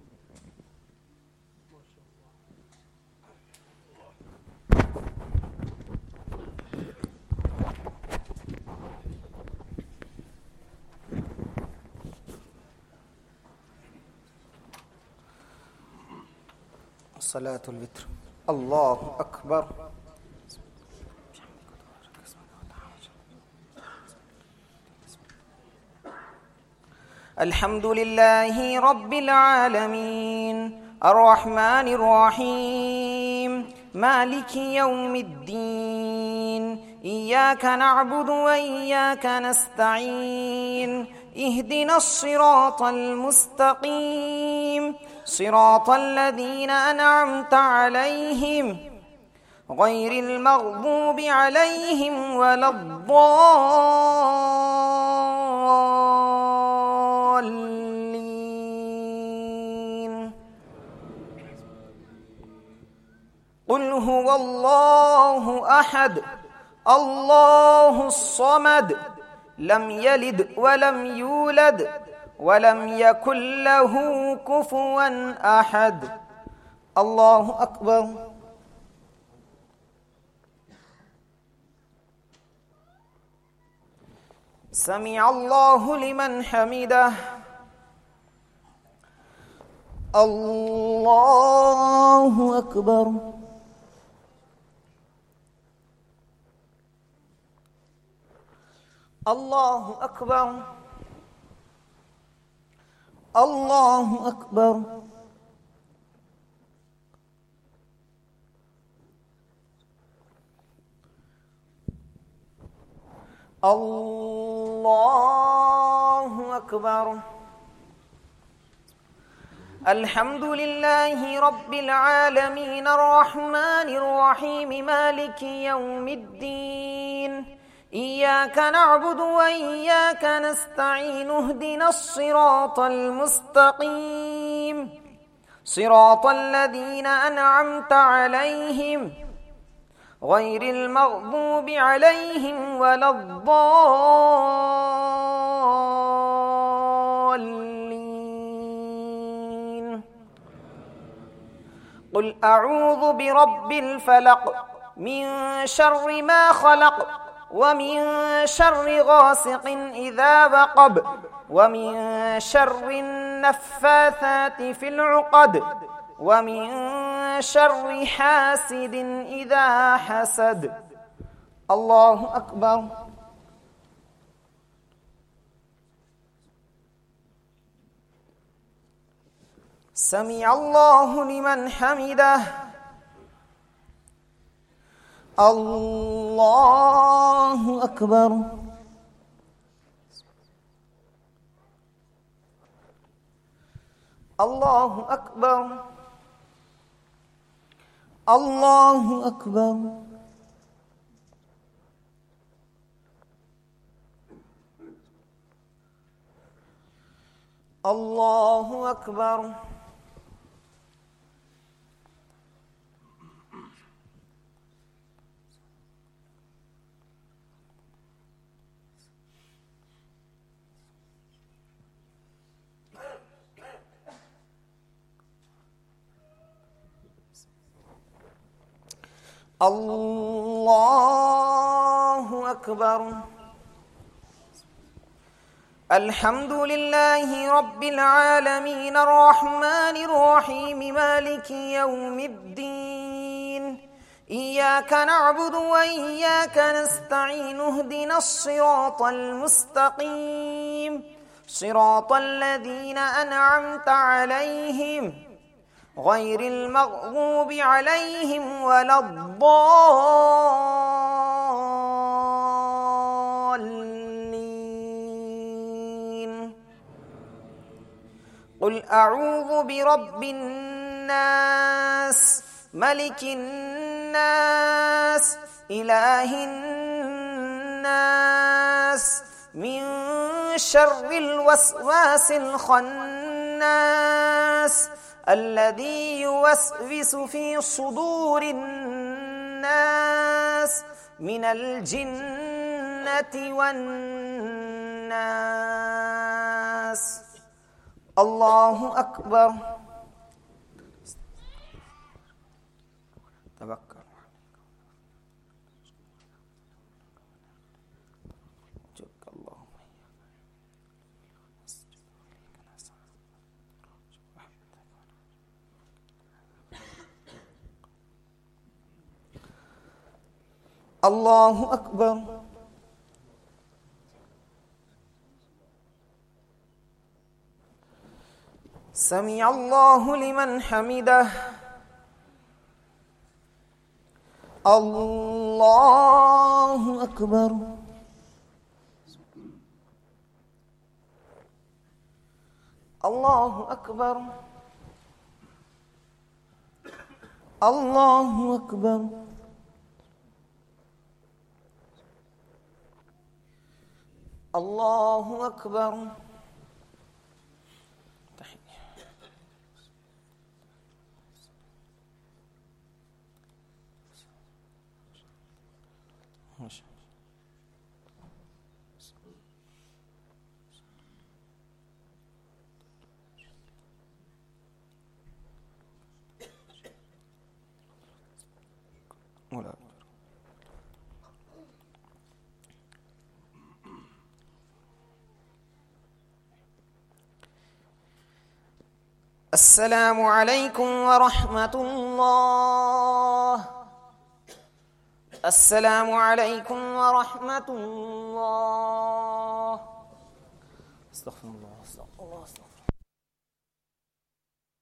صلاة الوتر. الله أكبر. الحمد لله رب العالمين الرحمن الرحيم مالك يوم الدين إياك نعبد وإياك نستعين اهدنا الصراط المستقيم صراط الذين أنعمت عليهم غير المغضوب عليهم ولا الضالين. قل هو الله أحد الله الصمد لم يلد ولم يولد ولم يكن له كفوا أحد. الله أكبر. سمع الله لمن حمده. الله أكبر. الله أكبر. الله أكبر. الله أكبر. الحمد لله رب العالمين الرحمن الرحيم مالك يوم الدين إياك نعبد وإياك نستعين اهدنا الصراط المستقيم صراط الذين أنعمت عليهم غير المغضوب عليهم ولا الضالين. قل أعوذ برب الفلق من شر ما خلق ومن شر غاسق إذا وقب ومن شر النفاثات في العقد ومن شر حاسد إذا حسد. الله أكبر. سمع الله لمن حمده. الله أكبر. الله أكبر. الله أكبر. الله أكبر. الله أكبر. الحمد لله رب العالمين الرحمن الرحيم مالك يوم الدين إياك نعبد وإياك نستعين اهدنا الصراط المستقيم صراط الذين أنعمت عليهم غير المغضوب عليهم ولا الضالين. قل أعوذ برب الناس ملك الناس إله الناس من شر الوسواس الخناس الذي يوسوس في صدور الناس من الجنة والناس. الله أكبر. تبكر. الله أكبر. سمع الله لمن حمده. الله أكبر. الله أكبر. الله أكبر. الله أكبر. ولا السلام عليكم ورحمة الله. السلام عليكم ورحمة الله. استغفر الله استغفر الله استغفر الله.